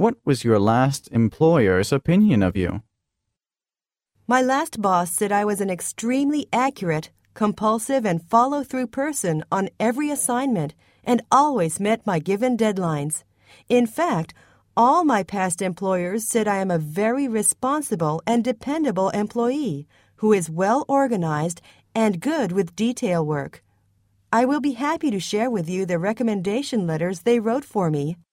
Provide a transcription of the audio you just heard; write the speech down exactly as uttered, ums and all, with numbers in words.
What was your last employer's opinion of you? My last boss said I was an extremely accurate, compulsive, and follow-through person on every assignment and always met my given deadlines. In fact, all my past employers said I am a very responsible and dependable employee who is well organized and good with detail work. I will be happy to share with you the recommendation letters they wrote for me.